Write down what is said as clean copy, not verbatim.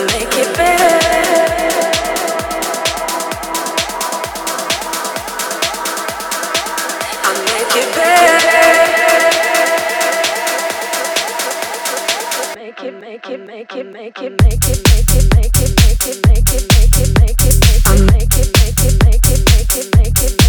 make it better. I make it better. Make it, make it, make it, make it, make it, make it, make it, make it, make it, make it, make it, make it, I make it, make it, make it, make it, make it.